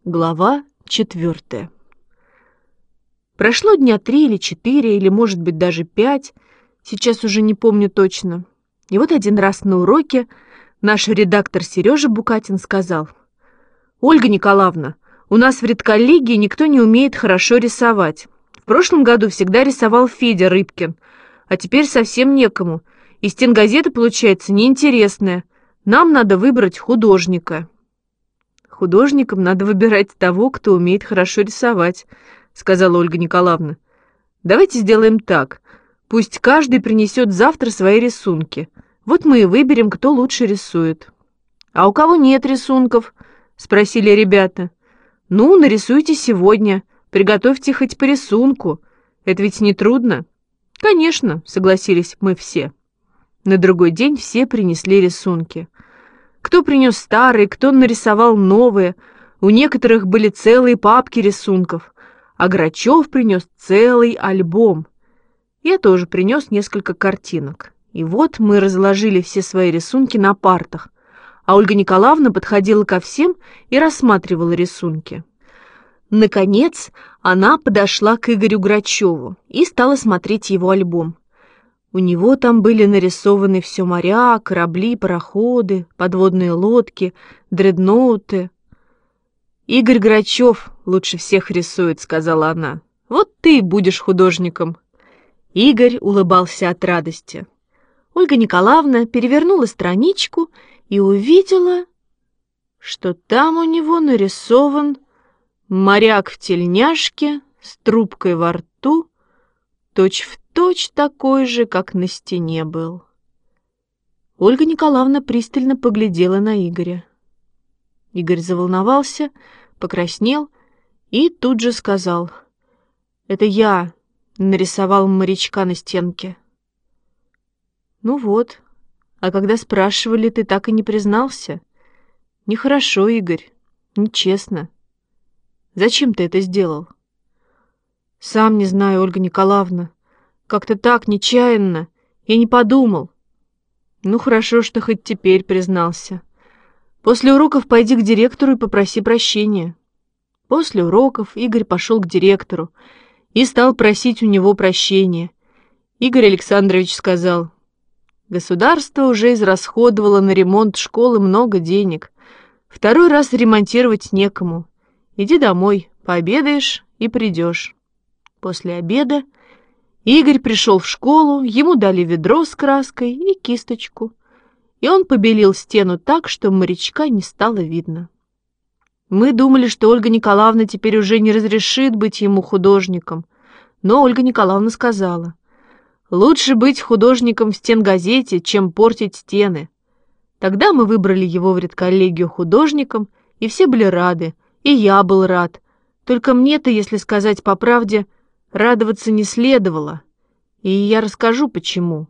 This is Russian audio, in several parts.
Глава 4. Прошло дня 3 или 4, или, может быть, даже 5, сейчас уже не помню точно. И вот один раз на уроке наш редактор Сережа Букатин сказал: «Ольга Николаевна, у нас в редколлегии никто не умеет хорошо рисовать. В прошлом году всегда рисовал Федя Рыбкин, а теперь совсем некому, и стенгазета получается неинтересная. Нам надо выбрать художника». «Художникам надо выбирать того, кто умеет хорошо рисовать», — сказала Ольга Николаевна. «Давайте сделаем так. Пусть каждый принесет завтра свои рисунки. Вот мы и выберем, кто лучше рисует». «А у кого нет рисунков?» — спросили ребята. «Ну, нарисуйте сегодня. Приготовьте хоть по рисунку. Это ведь не трудно». «Конечно», — согласились мы все. На другой день все принесли рисунки. Кто принес старые, кто нарисовал новые. У некоторых были целые папки рисунков, а Грачев принес целый альбом. Я тоже принес несколько картинок. И вот мы разложили все свои рисунки на партах, а Ольга Николаевна подходила ко всем и рассматривала рисунки. Наконец, она подошла к Игорю Грачеву и стала смотреть его альбом. У него там были нарисованы все моря, корабли, пароходы, подводные лодки, дредноуты. «Игорь Грачев лучше всех рисует», — сказала она. «Вот ты и будешь художником». Игорь улыбался от радости. Ольга Николаевна перевернула страничку и увидела, что там у него нарисован моряк в тельняшке с трубкой во рту, точь-в-точь такой же, как на стене был. Ольга Николаевна пристально поглядела на Игоря. Игорь заволновался, покраснел и тут же сказал: «Это я нарисовал морячка на стенке». «Ну вот, а когда спрашивали, ты так и не признался? Нехорошо, Игорь, нечестно. Зачем ты это сделал?» «Сам не знаю, Ольга Николаевна. Как-то так, нечаянно. Я не подумал». «Ну, хорошо, что хоть теперь признался. После уроков пойди к директору и попроси прощения». После уроков Игорь пошел к директору и стал просить у него прощения. Игорь Александрович сказал: «Государство уже израсходовало на ремонт школы много денег. Второй раз ремонтировать некому. Иди домой, пообедаешь и придешь». После обеда Игорь пришел в школу, ему дали ведро с краской и кисточку, и он побелил стену так, что морячка не стало видно. Мы думали, что Ольга Николаевна теперь уже не разрешит быть ему художником, но Ольга Николаевна сказала: «Лучше быть художником в стенгазете, чем портить стены». Тогда мы выбрали его в редколлегию художником, и все были рады, и я был рад. Только мне-то, если сказать по правде, радоваться не следовало, и я расскажу, почему.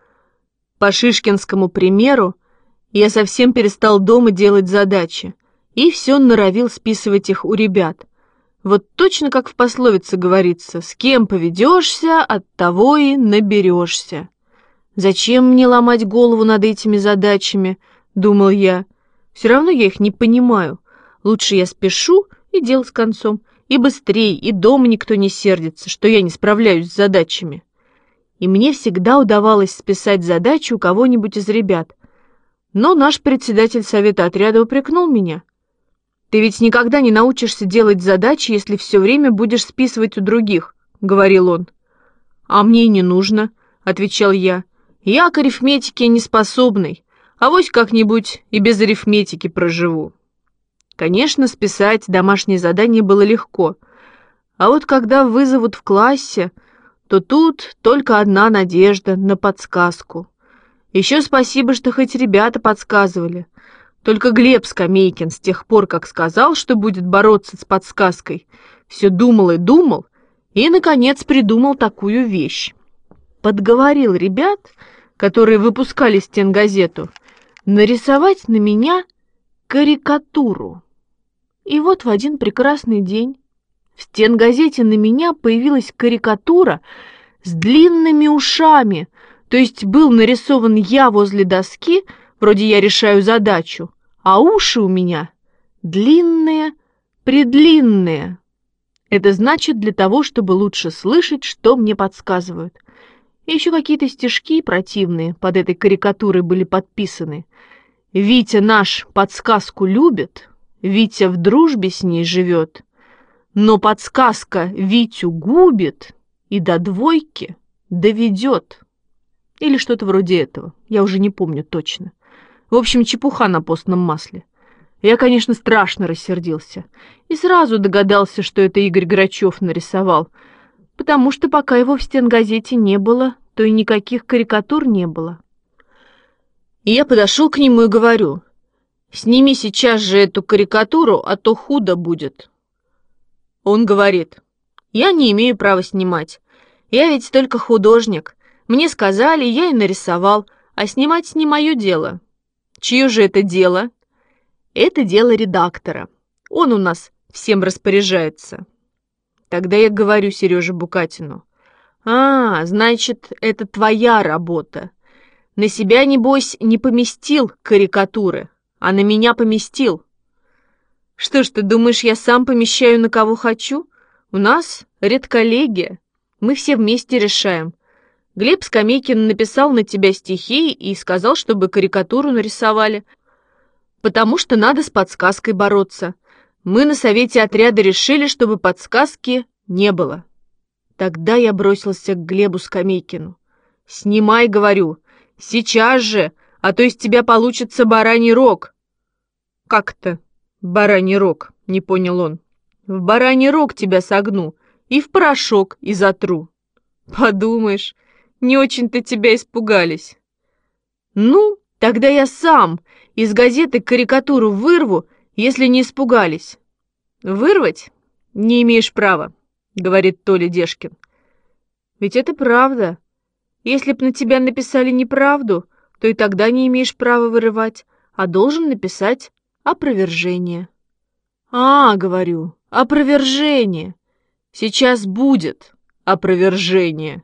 По шишкинскому примеру я совсем перестал дома делать задачи и все норовил списывать их у ребят. Вот точно как в пословице говорится: «С кем поведешься, от того и наберешься». «Зачем мне ломать голову над этими задачами?» — думал я. «Все равно я их не понимаю. Лучше я спешу, и дело с концом. И быстрее, и дома никто не сердится, что я не справляюсь с задачами». И мне всегда удавалось списать задачу у кого-нибудь из ребят. Но наш председатель совета отряда упрекнул меня. «Ты ведь никогда не научишься делать задачи, если все время будешь списывать у других», — говорил он. «А мне и не нужно», — отвечал я. «Я к арифметике неспособный, авось как-нибудь и без арифметики проживу». Конечно, списать домашнее задание было легко, а вот когда вызовут в классе, то тут только одна надежда на подсказку. Еще спасибо, что хоть ребята подсказывали. Только Глеб Скамейкин с тех пор, как сказал, что будет бороться с подсказкой, все думал и думал, и, наконец, придумал такую вещь. Подговорил ребят, которые выпускали стенгазету, нарисовать на меня карикатуру. И вот в один прекрасный день в стенгазете на меня появилась карикатура с длинными ушами, то есть был нарисован я возле доски, вроде я решаю задачу, а уши у меня длинные, предлинные. Это значит для того, чтобы лучше слышать, что мне подсказывают. И еще какие-то стишки противные под этой карикатурой были подписаны. «Витя наш подсказку любит, Витя в дружбе с ней живет, но подсказка Витю губит и до двойки доведет». Или что-то вроде этого, я уже не помню точно. В общем, чепуха на постном масле. Я, конечно, страшно рассердился и сразу догадался, что это Игорь Грачев нарисовал, потому что пока его в стенгазете не было, то и никаких карикатур не было. И я подошел к нему и говорю: «Сними сейчас же эту карикатуру, а то худо будет». Он говорит: «Я не имею права снимать. Я ведь только художник. Мне сказали, я и нарисовал, а снимать не мое дело». «Чье же это дело?» «Это дело редактора. Он у нас всем распоряжается». Тогда я говорю Сереже Букатину: «А, значит, это твоя работа. На себя, небось, не поместил карикатуры, а на меня поместил». «Что ж ты думаешь, я сам помещаю на кого хочу? У нас редколлегия. Мы все вместе решаем. Глеб Скамейкин написал на тебя стихи и сказал, чтобы карикатуру нарисовали, потому что надо с подсказкой бороться. Мы на совете отряда решили, чтобы подсказки не было». Тогда я бросился к Глебу Скамейкину. «Снимай, — говорю, — сейчас же, а то из тебя получится бараний рог». «Как-то бараний рог?» — не понял он. «В бараний рог тебя согну и в порошок и затру». «Подумаешь, не очень-то тебя испугались». «Ну, тогда я сам из газеты карикатуру вырву, если не испугались». «Вырвать? Не имеешь права», — говорит Толя Дешкин. «Ведь это правда. Если б на тебя написали неправду, то и тогда не имеешь права вырывать, а должен написать опровержение». «А, — говорю, — опровержение. Сейчас будет опровержение».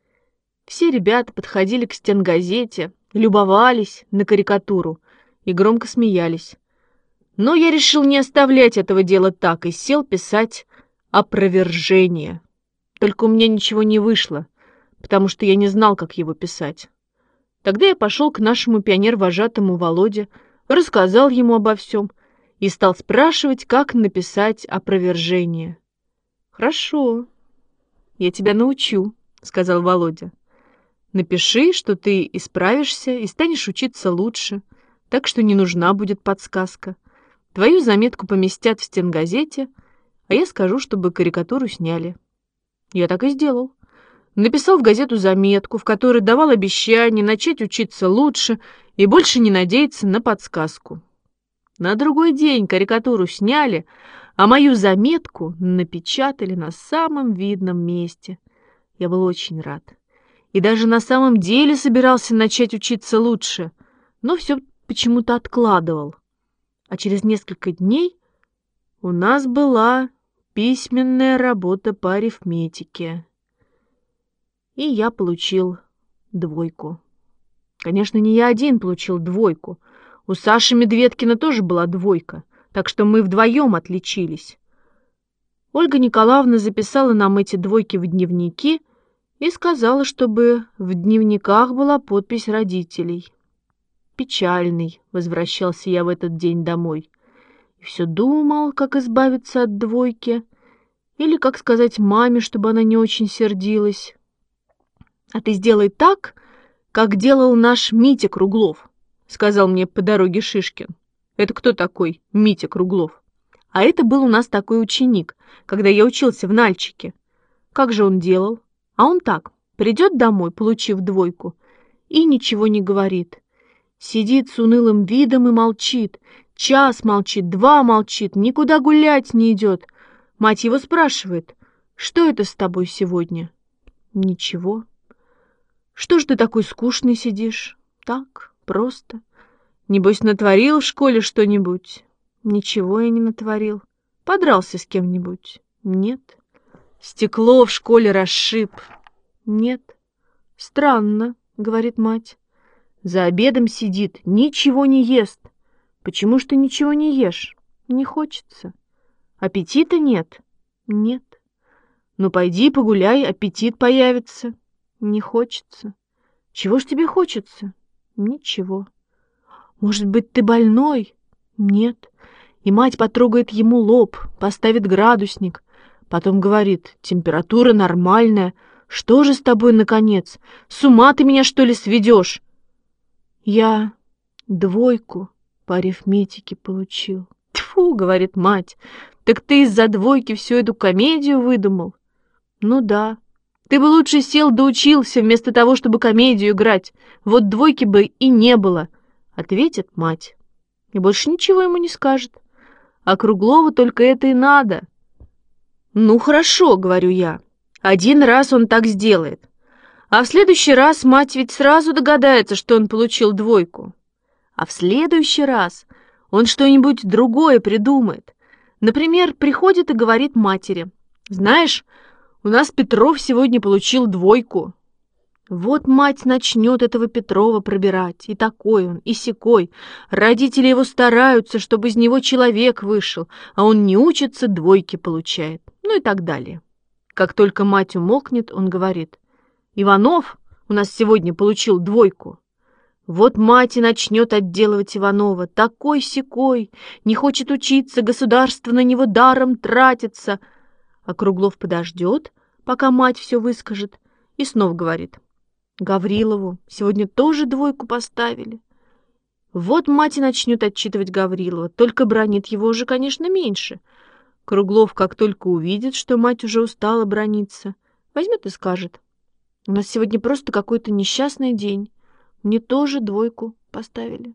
Все ребята подходили к стенгазете, любовались на карикатуру и громко смеялись. Но я решил не оставлять этого дела так и сел писать опровержение. Только у меня ничего не вышло, потому что я не знал, как его писать. Тогда я пошел к нашему пионер-вожатому Володе, рассказал ему обо всем и стал спрашивать, как написать опровержение. «Хорошо, я тебя научу», — сказал Володя. «Напиши, что ты исправишься и станешь учиться лучше, так что не нужна будет подсказка. Твою заметку поместят в стенгазете, а я скажу, чтобы карикатуру сняли». Я так и сделал. Написал в газету заметку, в которой давал обещание начать учиться лучше и больше не надеяться на подсказку. На другой день карикатуру сняли, а мою заметку напечатали на самом видном месте. Я был очень рад. И даже на самом деле собирался начать учиться лучше, но все почему-то откладывал. А через несколько дней у нас была письменная работа по арифметике. И я получил двойку. Конечно, не я один получил двойку. У Саши Медведкина тоже была двойка, так что мы вдвоем отличились. Ольга Николаевна записала нам эти двойки в дневники и сказала, чтобы в дневниках была подпись родителей. Печальный возвращался я в этот день домой. И все думал, как избавиться от двойки, или как сказать маме, чтобы она не очень сердилась. «А ты сделай так, как делал наш Митя Круглов», — сказал мне по дороге Шишкин. «Это кто такой Митя Круглов?» «А это был у нас такой ученик, когда я учился в Нальчике». «Как же он делал?» «А он так, придет домой, получив двойку, и ничего не говорит. Сидит с унылым видом и молчит. Час молчит, два молчит, никуда гулять не идет. Мать его спрашивает: «Что это с тобой сегодня?» «Ничего». «Что ж ты такой скучный сидишь?» «Так, просто». «Небось, натворил в школе что-нибудь?» «Ничего я не натворил». «Подрался с кем-нибудь?» «Нет». «Стекло в школе расшиб?» «Нет». «Странно», — говорит мать. «За обедом сидит, ничего не ест». «Почему ж ты ничего не ешь?» «Не хочется». Аппетита нет? Нет. Ну, пойди погуляй, аппетит появится. Не хочется. Чего ж тебе хочется? Ничего. Может быть, ты больной? Нет. И мать потрогает ему лоб, поставит градусник. Потом говорит: температура нормальная. Что же с тобой, наконец? С ума ты меня, что ли, сведешь? Я 2 по арифметике получил. Тьфу, говорит мать, так ты из-за 2 всю эту комедию выдумал? Ну да. Ты бы лучше сел да учился, вместо того, чтобы комедию играть. Вот 2 бы и не было, ответит мать. И больше ничего ему не скажет. А Круглову только это и надо. Ну хорошо, говорю я. 1 раз он так сделает. А в следующий раз мать ведь сразу догадается, что он получил 2. А в следующий раз он что-нибудь другое придумает. Например, приходит и говорит матери: знаешь, у нас Петров сегодня получил 2. Вот мать начнет этого Петрова пробирать. И такой он, и сякой. Родители его стараются, чтобы из него человек вышел, а он не учится, 2 получает. Ну и так далее. Как только мать умолкнет, он говорит: Иванов у нас сегодня получил 2. Вот мать и начнет отделывать Иванова. Такой-сякой, не хочет учиться, государство на него даром тратится. А Круглов подождет, пока мать все выскажет, и снова говорит: Гаврилову сегодня тоже 2 поставили. Вот мать и начнет отчитывать Гаврилова, только бранит его уже, конечно, меньше. Круглов, как только увидит, что мать уже устала браниться, возьмет и скажет: у нас сегодня просто какой-то несчастный день. Мне тоже 2 поставили.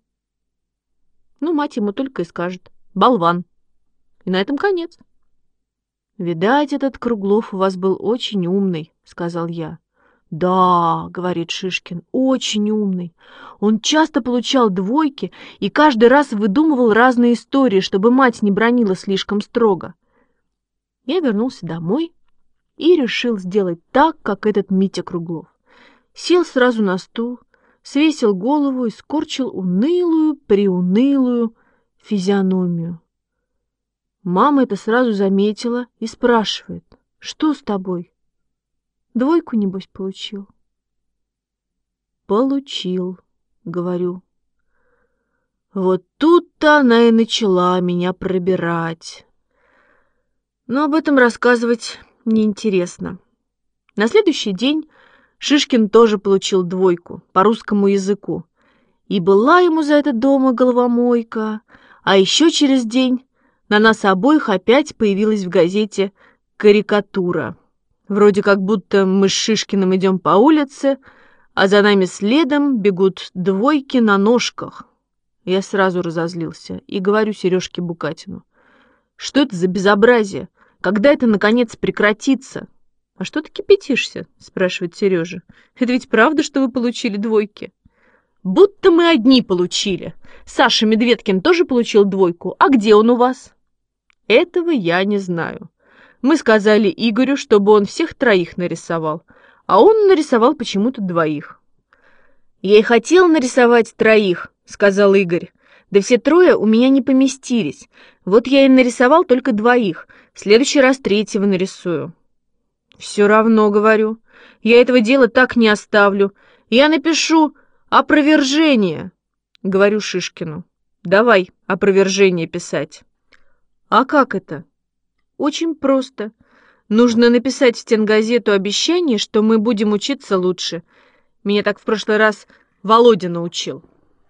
Ну, мать ему только и скажет: болван. И на этом конец. Видать, этот Круглов у вас был очень умный, сказал я. Да, говорит Шишкин, очень умный. Он часто получал 2 и каждый раз выдумывал разные истории, чтобы мать не бранила слишком строго. Я вернулся домой и решил сделать так, как этот Митя Круглов. Сел сразу на стул, свесил голову и скорчил унылую-приунылую физиономию. Мама это сразу заметила и спрашивает: что с тобой? 2, небось, получил? Получил, говорю. Вот тут-то она и начала меня пробирать. Но об этом рассказывать неинтересно. На следующий день Шишкин тоже получил 2 по русскому языку. И была ему за это дома головомойка. А еще через день на нас обоих опять появилась в газете карикатура. Вроде как будто мы с Шишкиным идем по улице, а за нами следом бегут 2 на ножках. Я сразу разозлился и говорю Сережке Букатину: что это за безобразие? Когда это, наконец, прекратится? «А что ты кипятишься?» — спрашивает Сережа. «Это ведь правда, что вы получили 2? «Будто мы одни получили. Саша Медведкин тоже получил 2. А где он у вас?» «Этого я не знаю. Мы сказали Игорю, чтобы он всех 3 нарисовал, а он нарисовал почему-то 2. «Я и хотел нарисовать 3, сказал Игорь. «Да все 3 у меня не поместились. Вот я и нарисовал только 2. В следующий раз 3 нарисую». «Все равно, говорю, я этого дела так не оставлю. Я напишу опровержение», — говорю Шишкину. «Давай опровержение писать». «А как это?» «Очень просто. Нужно написать в стенгазету обещание, что мы будем учиться лучше. Меня так в прошлый раз Володя научил».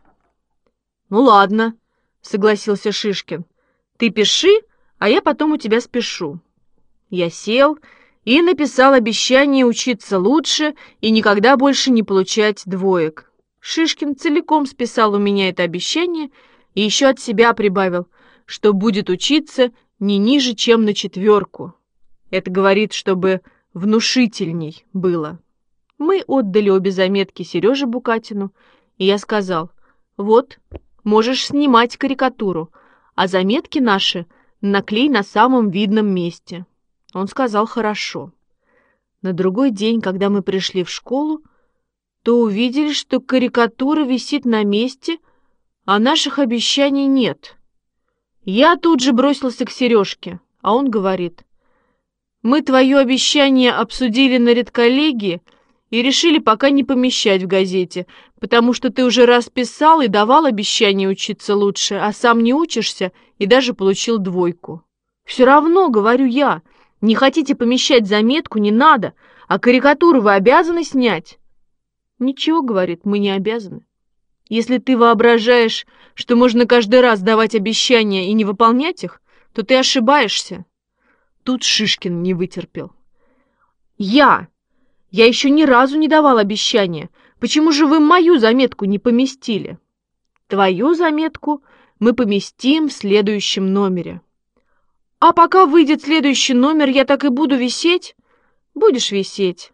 «Ну ладно», — согласился Шишкин. «Ты пиши, а я потом у тебя спешу». Я сел и написал обещание учиться лучше и никогда больше не получать 2. Шишкин целиком списал у меня это обещание и еще от себя прибавил, что будет учиться не ниже, чем на 4. Это говорит, чтобы внушительней было. Мы отдали обе заметки Сереже Букатину, и я сказал: вот, можешь снимать карикатуру, а заметки наши наклей на самом видном месте. Он сказал: хорошо. На другой день, когда мы пришли в школу, то увидели, что карикатура висит на месте, а наших обещаний нет. Я тут же бросился к Сережке. А он говорит: «Мы твое обещание обсудили на редколлегии и решили пока не помещать в газете, потому что ты уже раз писал и давал обещание учиться лучше, а сам не учишься и даже получил 2. Все равно, говорю я, не хотите помещать заметку, не надо, а карикатуру вы обязаны снять». «Ничего, — говорит, — мы не обязаны. Если ты воображаешь, что можно каждый раз давать обещания и не выполнять их, то ты ошибаешься». Тут Шишкин не вытерпел. Я еще ни разу не давал обещания. Почему же вы мою заметку не поместили?» «Твою заметку мы поместим в следующем номере». «А пока выйдет следующий номер, я так и буду висеть?» «Будешь висеть».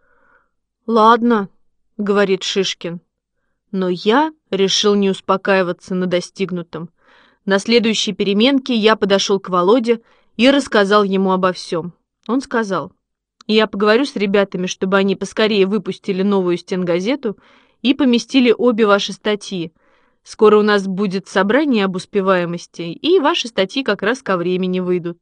«Ладно, — говорит Шишкин». Но я решил не успокаиваться на достигнутом. На следующей переменке я подошел к Володе и рассказал ему обо всем. Он сказал: «Я поговорю с ребятами, чтобы они поскорее выпустили новую стенгазету и поместили обе ваши статьи. Скоро у нас будет собрание об успеваемости, и ваши статьи как раз ко времени выйдут».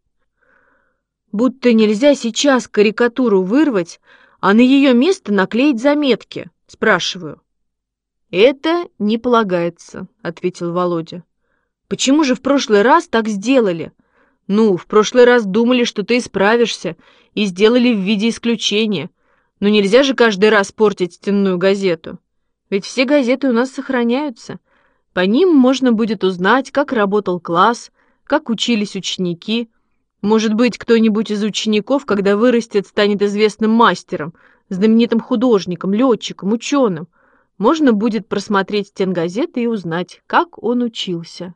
«Будто нельзя сейчас карикатуру вырвать, а на ее место наклеить заметки?» — спрашиваю. «Это не полагается», — ответил Володя. «Почему же в прошлый раз так сделали?» «Ну, в прошлый раз думали, что ты исправишься, и сделали в виде исключения. Но нельзя же каждый раз портить стенную газету. Ведь все газеты у нас сохраняются. По ним можно будет узнать, как работал класс, как учились ученики. Может быть, кто-нибудь из учеников, когда вырастет, станет известным мастером, знаменитым художником, летчиком, ученым. Можно будет просмотреть стенгазеты и узнать, как он учился».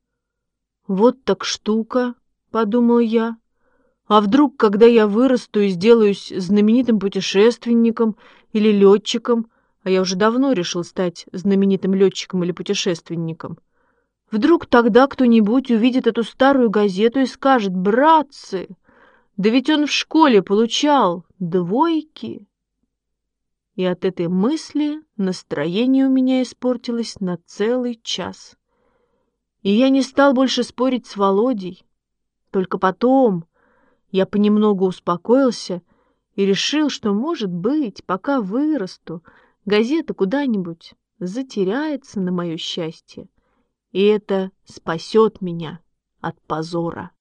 «Вот так штука», — подумал я. «А вдруг, когда я вырасту и сделаюсь знаменитым путешественником или летчиком, а я уже давно решил стать знаменитым летчиком или путешественником, вдруг тогда кто-нибудь увидит эту старую газету и скажет: братцы, да ведь он в школе получал 2. И от этой мысли настроение у меня испортилось на целый час. И я не стал больше спорить с Володей. Только потом я понемногу успокоился и решил, что, может быть, пока вырасту, газета куда-нибудь затеряется на мое счастье, и это спасет меня от позора.